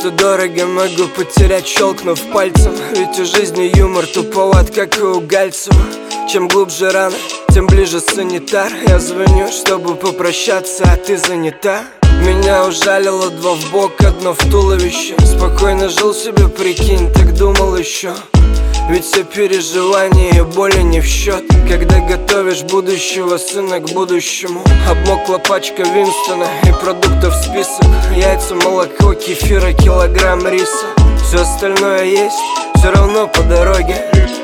что дорого могу потерять, щелкнув пальцем. Ведь у жизни юмор туповат, как и у Гальцева. Чем глубже раны, тем ближе санитар. Я звоню, чтобы попрощаться, а ты занята. Меня ужалило два в бок, одно в туловище. Спокойно жил себе, прикинь, так думал еще. Ведь все переживания и боли не в счет, когда готовишь будущего сына к будущему. Обмокла пачка Винстона и продуктов список. Яйца, молоко, кефира, килограмм риса. Все остальное есть, все равно по дороге.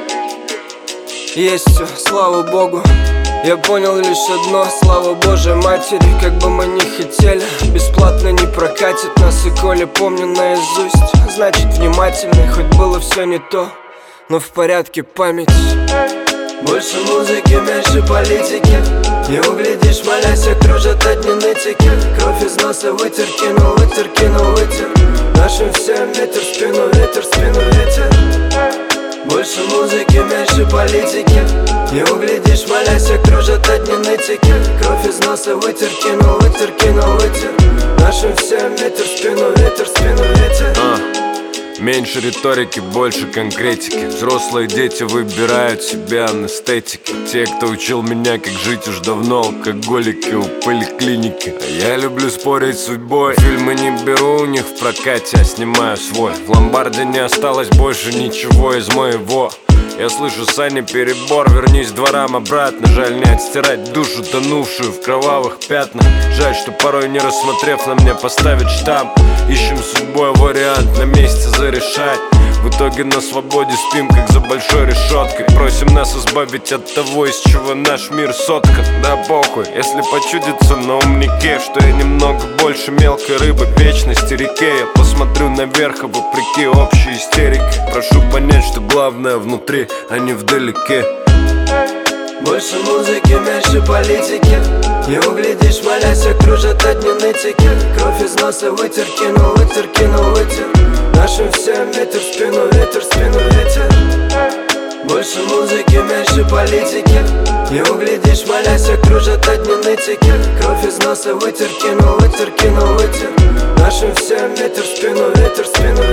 Есть все, слава Богу. Я понял лишь одно, слава Божьей Матери. Как бы мы ни хотели, бесплатно не прокатит нас. И коли помню наизусть, значит внимательный. Хоть было все не то, но в порядке память. Больше музыки, меньше политики. Не углядишь, молясь, окружат одни нытики. Кровь из носа вытер, кинул, вытер, кинул, вытер. Нашим всем ветер в спину, ветер в спину, ветер. Больше музыки, меньше политики. Не углядишь, молясь, окружат одни нытики. Кровь из носа вытер, кинул, вытер, кинул, вытер. Нашим всем ветер в спину, ветер в спину, ветер. Меньше риторики, больше конкретики. Взрослые дети выбирают себе анестетики. Те, кто учил меня, как жить, уж давно алкоголики у поликлиники. А я люблю спорить с судьбой. Фильмы не беру у них в прокате, а снимаю свой. В ломбарде не осталось больше ничего из моего. Я слышу, Саня, перебор, вернись дворам обратно. Жаль не отстирать душу, тонувшую в кровавых пятнах. Жаль, что порой не рассмотрев на мне поставить штамп. Ищем судьбой вариант на месте зарешать. В итоге на свободе спим, как за большой решеткой. Просим нас избавить от того, из чего наш мир соткан. Да похуй, если почудится на умнике, что я немного больше мелкой рыбы в вечности реке. Я посмотрю наверх, а вопреки общей истерике прошу понять, что главное внутри, а не вдалеке. Больше музыки, меньше политики. Не углядишь, молясь, окружат одни нытики. Кровь из носа вытер, кинул, вытер, кинул, вытер. Нашим всем ветер в спину, ветер в спину, ветер. Больше музыки, меньше политики. Не углядишь, молясь, окружат одни нытики. Кровь из носа вытер, кинул, вытер, кинул, вытер. Нашим всем ветер в спину, ветер в спину,